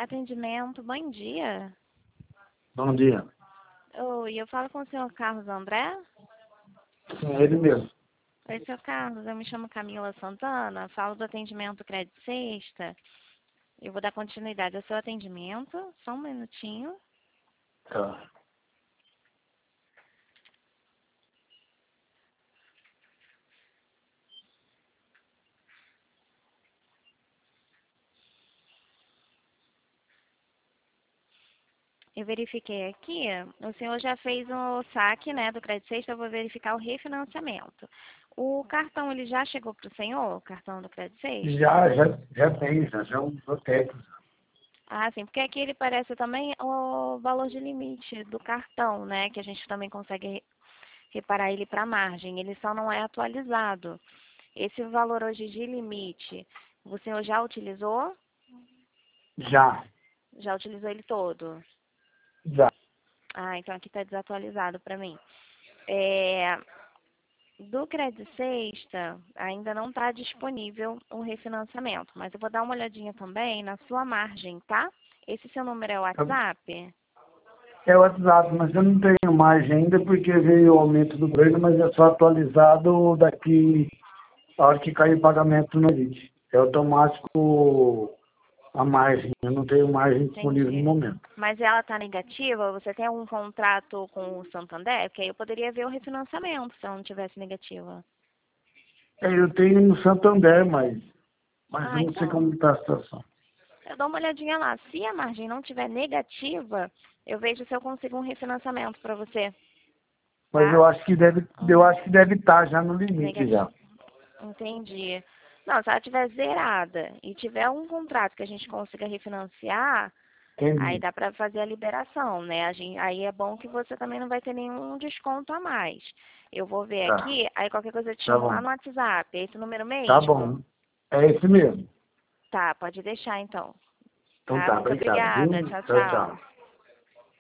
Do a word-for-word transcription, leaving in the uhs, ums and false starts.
Atendimento, bom dia. Bom dia. Oi, eu falo com o senhor Carlos André? Sim, é ele mesmo. Oi, senhor Carlos, eu me chamo Camila Santana, falo do atendimento Crédito Sexta. Eu vou dar continuidade ao seu atendimento, só um minutinho. Tá. Eu verifiquei aqui, o senhor já fez o saque, né, do Crédito Sexta, eu vou verificar o refinanciamento. O cartão, ele já chegou para o senhor, o cartão do Crédito Sexta? Já, já, já tem, já, já usou técnico. Ah, sim, porque aqui ele parece também o valor de limite do cartão, né, que a gente também consegue reparar ele para a margem, ele só não é atualizado. Esse valor hoje de limite, o senhor já utilizou? Já, Já utilizou ele todo? já. Ah, então aqui está desatualizado para mim. É, do Crédito Sexta, ainda não está disponível um refinanciamento, mas eu vou dar uma olhadinha também na sua margem, tá? Esse seu número é o WhatsApp? É o WhatsApp, mas eu não tenho margem ainda porque veio o aumento do governo, mas é só atualizado daqui a hora que cair o pagamento no Elite. É automático a margem, eu não tenho margem disponível no Entendi. momento. Mas ela está negativa? Você tem algum contrato com o Santander? Porque aí eu poderia ver o refinanciamento se ela não tivesse negativa. É, eu tenho no Santander, mas, mas Ah, eu não sei então, como está a situação. eu dou uma olhadinha lá. Se a margem não tiver negativa, eu vejo se eu consigo um refinanciamento para você, Mas tá? eu acho que deve, eu Hum, acho que deve estar já no limite já. negativo. Entendi. Não, se ela tiver zerada e tiver um contrato que a gente consiga refinanciar, aí Entendi. dá para fazer a liberação, né? A gente, aí é bom que você também não vai ter nenhum desconto a mais. Eu vou ver Tá, aqui, aí qualquer coisa eu te tá chamo lá bom. no WhatsApp. É esse número Tá mesmo? bom. É esse mesmo. Tá, pode deixar então. Então Tá, tá, muito obrigado, obrigada. viu? Tchau, Tchau, tchau. tchau.